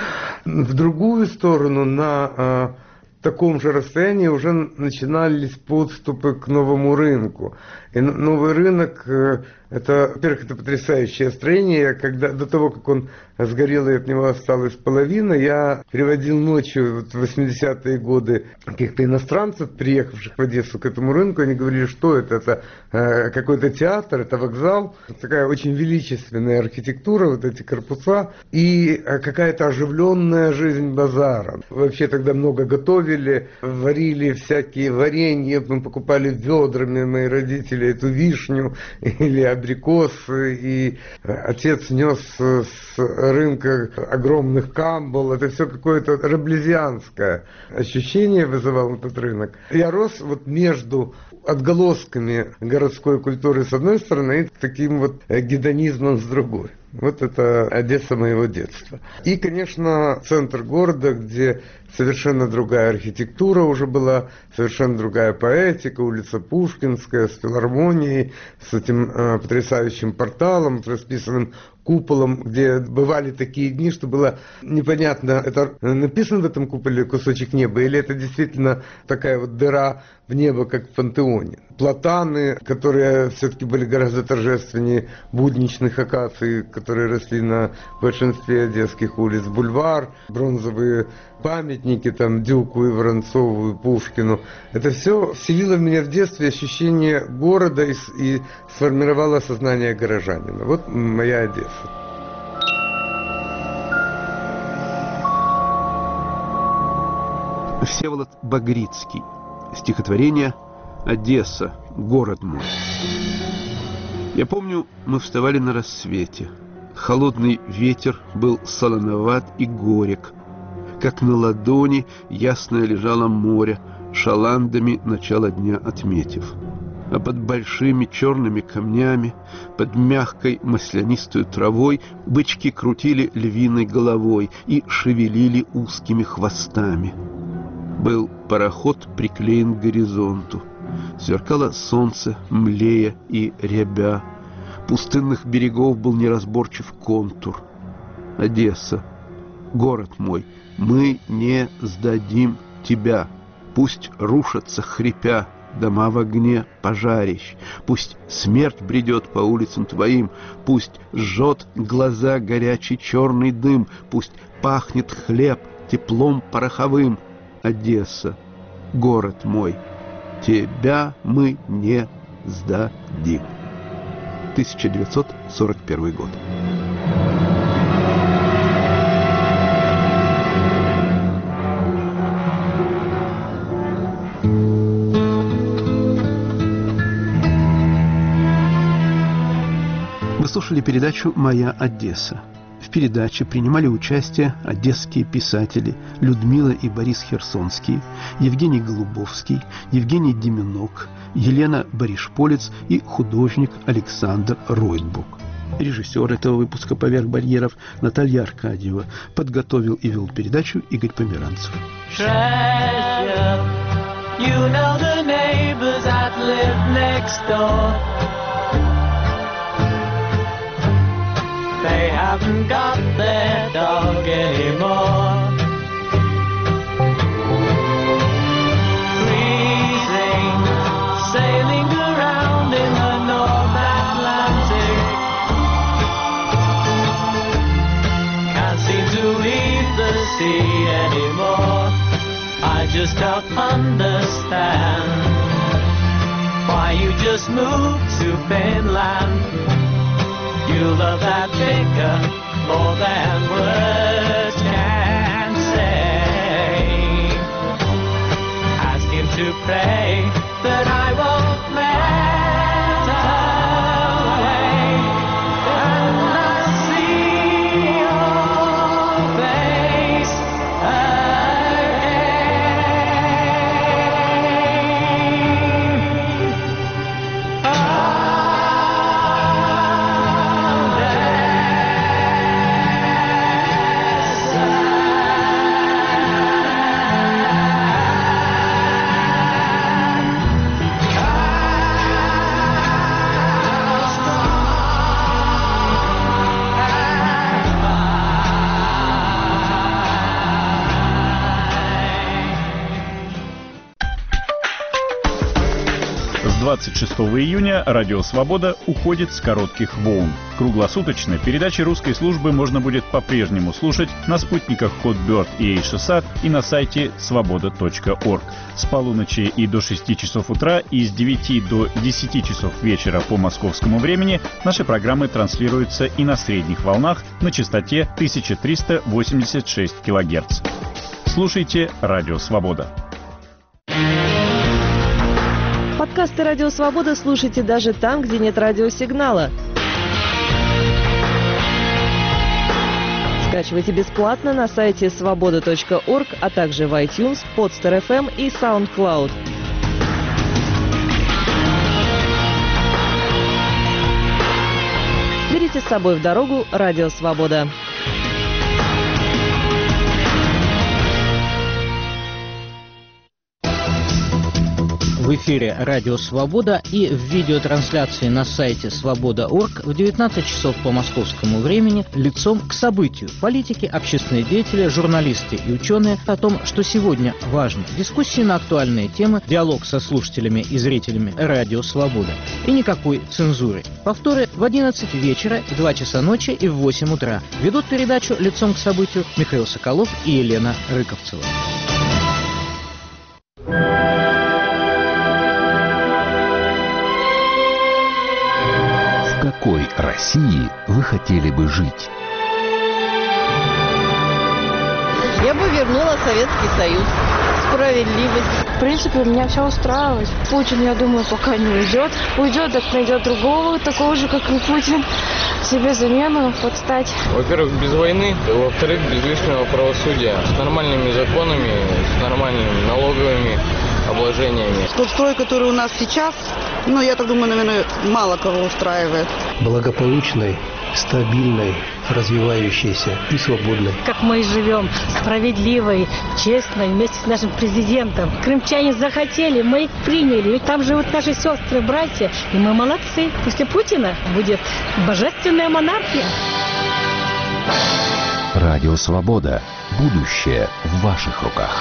В другую сторону, на таком же расстоянии, уже начинались подступы к новому рынку. И новый рынок, это, во-первых, это потрясающее строение. Когда, до того, как он сгорел и от него осталась половина, я переводил ночью вот, в 80-е годы каких-то иностранцев, приехавших в Одессу к этому рынку. Они говорили, что это какой-то театр, это вокзал. Такая очень величественная архитектура, вот эти корпуса. И какая-то оживленная жизнь базара. Вообще тогда много готовили, варили всякие варенья, мы покупали ведрами, мои родители, эту вишню или абрикосы, и отец нес с рынка огромных камбал. Это все какое-то раблезианское ощущение вызывал этот рынок. Я рос вот между отголосками городской культуры с одной стороны и таким вот гедонизмом с другой. Вот это Одесса моего детства. И, конечно, центр города, где совершенно другая архитектура уже была, совершенно другая поэтика, улица Пушкинская с филармонией, с этим потрясающим порталом, с расписанным куполом, где бывали такие дни, что было непонятно, это написан в этом куполе кусочек неба, или это действительно такая вот дыра в небо, как в пантеоне. Платаны, которые все-таки были гораздо торжественнее будничных акаций, которые росли на большинстве одесских улиц, бульвар, бронзовые памятники там Дюку и Воронцову, и Пушкину. Это все вселило в меня в детстве ощущение города и сформировало сознание горожанина. Вот моя Одесса. Всеволод Багрицкий. Стихотворение «Одесса, город мой». Я помню, мы вставали на рассвете. Холодный ветер был солоноват и горек. как на ладони ясное лежало море, шаландами начало дня отметив. А под большими черными камнями, под мягкой маслянистой травой бычки крутили львиной головой и шевелили узкими хвостами. Был пароход приклеен к горизонту. Сверкало солнце, млея и рябя. Пустынных берегов был неразборчив контур. Одесса, город мой, мы не сдадим тебя. Пусть рушатся, хрипя, дома в огне пожарищ. Пусть смерть бредет по улицам твоим. Пусть жжет глаза горячий черный дым. Пусть пахнет хлеб теплом пороховым. Одесса, город мой, тебя мы не сдадим. 1941 год. Вы слушали передачу «Моя Одесса». В передаче принимали участие одесские писатели Людмила и Борис Херсонские, Евгений Голубовский, Евгений Деменок, Елена Баришполец и художник Александр Ройтбук. Режиссер этого выпуска «Поверх барьеров» Наталья Аркадьева. Подготовил и вел передачу Игорь Померанцев. Treasure, you know the neighbors that live next door. They haven't got their dog anymore. Freezing, sailing around in the North Atlantic. Can't seem to leave the sea anymore. I just don't understand why you just moved to Finland. You love that vicar more than words can say. Ask him to pray that I won't melt away. And I see your face С 26 июня Радио Свобода уходит с коротких волн. Круглосуточно передачи русской службы можно будет по-прежнему слушать на спутниках Hotbird и HSAT и на сайте svoboda.org. С полуночи и до 6 часов утра и с 9 до 10 часов вечера по московскому времени наши программы транслируются и на средних волнах на частоте 1386 кГц. Слушайте Радио Свобода. Подкасты «Радио Свобода» слушайте даже там, где нет радиосигнала. Скачивайте бесплатно на сайте svoboda.org, а также в iTunes, Podster FM и SoundCloud. Берите с собой в дорогу «Радио Свобода». В эфире «Радио Свобода» и в видеотрансляции на сайте svoboda.org в 19 часов по московскому времени «Лицом к событию». Политики, общественные деятели, журналисты и ученые о том, что сегодня важно. Дискуссии на актуальные темы, диалог со слушателями и зрителями «Радио Свобода». И никакой цензуры. Повторы в 11 вечера, в 2 часа ночи и в 8 утра. Ведут передачу «Лицом к событию» Михаил Соколов и Елена Рыковцева. В какой России вы хотели бы жить? Я бы вернула Советский Союз. справедливость. В принципе, меня все устраивает. Путин, я думаю, пока не уйдет. Уйдет, так найдет другого, такого же, как и Путин, себе замену подстать. Во-первых, без войны, во-вторых, без лишнего правосудия, с нормальными законами, с нормальными налоговыми обложениями. Тот строй, который у нас сейчас, я так думаю, наверное, мало кого устраивает. Благополучной, стабильной, развивающейся и свободной. Как мы и живем, справедливой, честной, вместе с нашим президентом. Крымчане захотели, мы их приняли. Ведь там живут наши сестры, братья, и мы молодцы. После Путина будет божественная монархия. Радио «Свобода». Будущее в ваших руках.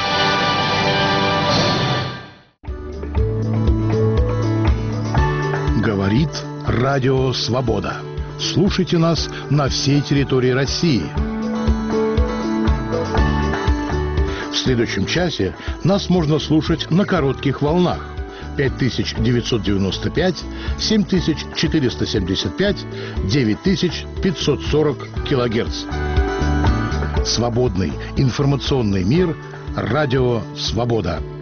Говорит Радио «Свобода». Слушайте нас на всей территории России. В следующем часе нас можно слушать на коротких волнах 5995, 7475, 9540 килогерц. Свободный информационный мир. Радио «Свобода».